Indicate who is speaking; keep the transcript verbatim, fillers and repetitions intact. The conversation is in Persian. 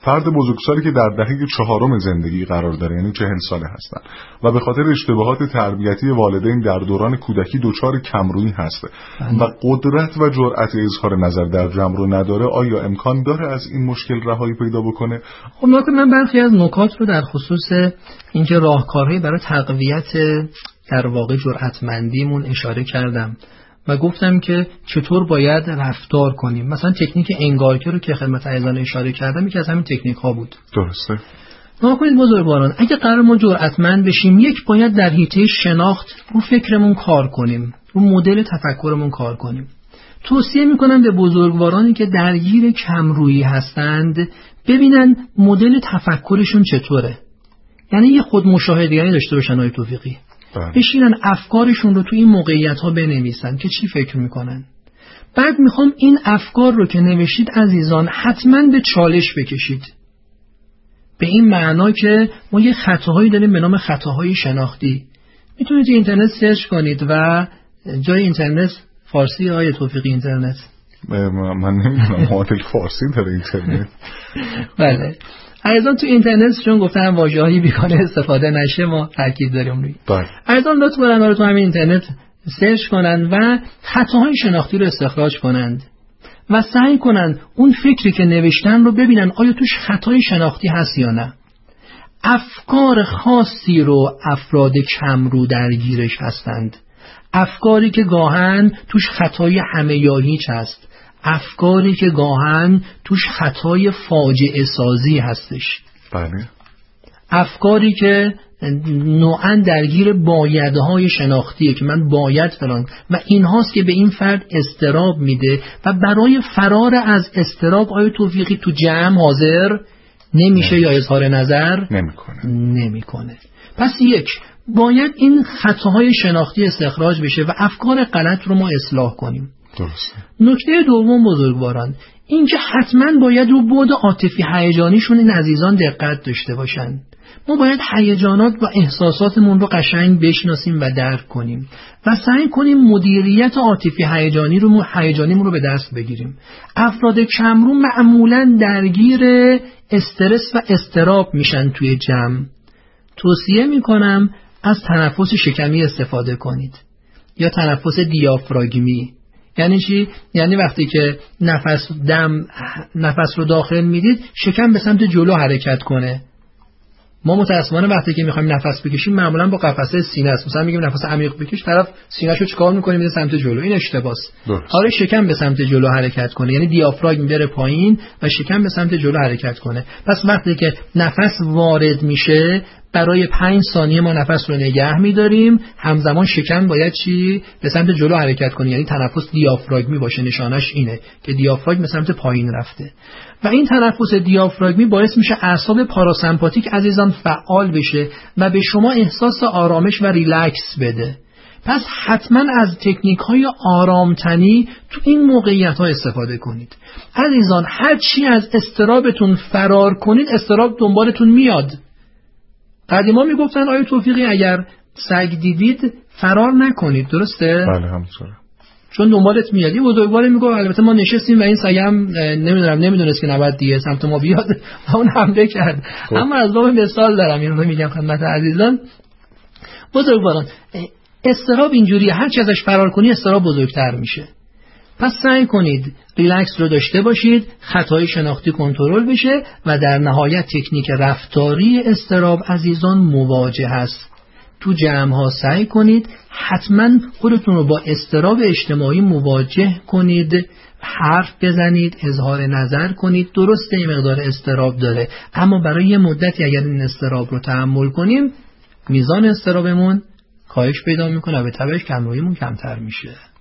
Speaker 1: فرد بزرگسالی که در دهه چهارم زندگی قرار داره، یعنی چهل ساله هستن و به خاطر اشتباهات تربیتی والدین در دوران کودکی دچار کمرویی هست و قدرت و جرأت اظهار نظر در جمع رو نداره، آیا امکان داره از این مشکل رهایی پیدا بکنه؟
Speaker 2: خب من برخی از نکات رو در خصوص اینکه راهکارهایی برای تقویت در واقع جرأتمندیمون اشاره کردم و گفتم که چطور باید رفتار کنیم. مثلا تکنیک انگارکه رو که خدمت عزیزان اشاره کردم یکی از همین تکنیک ها بود.
Speaker 1: درسته.
Speaker 2: نگاه کنید بزرگواران، اگه قرار ما جرأتمند بشیم، یک باید در حیطه شناخت رو فکرمون کار کنیم، رو مدل تفکرمون کار کنیم. توصیه میکنم به بزرگوارانی که درگیر کمرویی هستند ببینن مدل تفکرشون چطوره، یعنی یه خود مشاهده‌ای داشته باشن آقای توفیقی، بشینن افکارشون رو تو این موقعیت ها بنویسن که چی فکر میکنن. بعد میخوام این افکار رو که نوشید عزیزان حتما به چالش بکشید، به این معنا که ما یه خطاهایی داریم به نام خطاهای شناختی. میتونید اینترنت سرچ کنید و جای اینترنت فارسی آقای توفیقی اینترنت
Speaker 1: من نمیدونم معادل فارسی داره اینترنت.
Speaker 2: بله عزیزان تو اینترنت چون گفتم واژه‌های بیگانه استفاده نشه ما تاکید داریم روی.
Speaker 1: بله.
Speaker 2: عزیزان لطف کنن تو همین اینترنت سرچ کنن و خطاهای شناختی رو استخراج کنند و سعی کنن اون فکری که نوشتن رو ببینن آیا توش خطای شناختی هست یا نه. افکار خاصی رو افراد کمرو درگیرش هستند، افکاری که گاهن توش خطای همه یا هیچ هست، افکاری که گاهن توش خطای فاجعه سازی هستش.
Speaker 1: بله.
Speaker 2: افکاری که نوعاً درگیر بایدهای شناختیه که من باید فلان و این هاست که به این فرد اضطراب میده و برای فرار از اضطراب آیا توفیقی تو جمع حاضر نمیشه یا اظهار نظر
Speaker 1: نمیکنه
Speaker 2: نمیکنه. پس یک باید این خطاهای شناختی استخراج بشه و افکار غلط رو ما اصلاح کنیم.
Speaker 1: درسته.
Speaker 2: نکته دوم بزرگواران این که حتما باید رو بعد عاطفی هیجانیشون این عزیزان دقت داشته باشن. ما باید هیجانات و احساساتمون رو قشنگ بشناسیم و درک کنیم و سعی کنیم مدیریت عاطفی هیجانی رو هیجانیمون رو به دست بگیریم. افراد کمرو معمولاً درگیر استرس و اضطراب میشن توی جمع. توصیه میکنم از تنفس شکمی استفاده کنید یا تنفس دیافراگمی. یعنی چی؟ یعنی وقتی که نفس دم نفس رو داخل میدید شکم به سمت جلو حرکت کنه. ما متأسفانه وقتی که میخوایم نفس بکشیم معمولا با قفسه سینه است. مثلا میگیم نفس عمیق بکش، طرف سینه‌شو چیکار می‌کنه میره سمت جلو. این اشتباهه. آره شکم به سمت جلو حرکت کنه، یعنی دیافراگم بره پایین و شکم به سمت جلو حرکت کنه. پس وقتی که نفس وارد میشه برای پنج ثانیه ما نفس رو نگه می‌داریم، همزمان شکم باید چی به سمت جلو حرکت کنه، یعنی تنفس دیافراگمی باشه. نشانش اینه که دیافراگم به سمت پایین رفته و این تنفس دیافراگمی باعث میشه اعصاب پاراسمپاتیک عزیزان فعال بشه و به شما احساس آرامش و ریلکس بده. پس حتما از تکنیک های آرامتنی تو این موقعیت ها استفاده کنید. عزیزان هر چی از اضطرابتون فرار کنید اضطراب دنبالتون میاد. قدیما میگفتن آیه توفیقی اگر سگ دیدید فرار نکنید، درسته؟
Speaker 1: بله همینطوره.
Speaker 2: چون دنبالت میاد. یه بزرگوار میگه البته ما نشستیم و این سگ هم نمیدونم نمیدونست که نباید دیگه سمت ما بیاد و اون حمله کرد. خب. اما از باب مثال دارم اینو میگم خدمت عزیزان. بزرگواران استراب اینجوریه، هر چی ازش فرار کنی استراب بزرگتر میشه. پس سعی کنید ریلکس رو داشته باشید، خطای شناختی کنترل بشه و در نهایت تکنیک رفتاری استراب عزیزان مواجه است. تو جمع ها سعی کنید حتما خودتون رو با استراب اجتماعی مواجه کنید، حرف بزنید، اظهار نظر کنید. درسته این مقدار استراب داره، اما برای یه مدتی اگر این استراب رو تحمل کنیم میزان استرابمون کاهش پیدا میکنه و به تبعش کمروییمون کمتر میشه.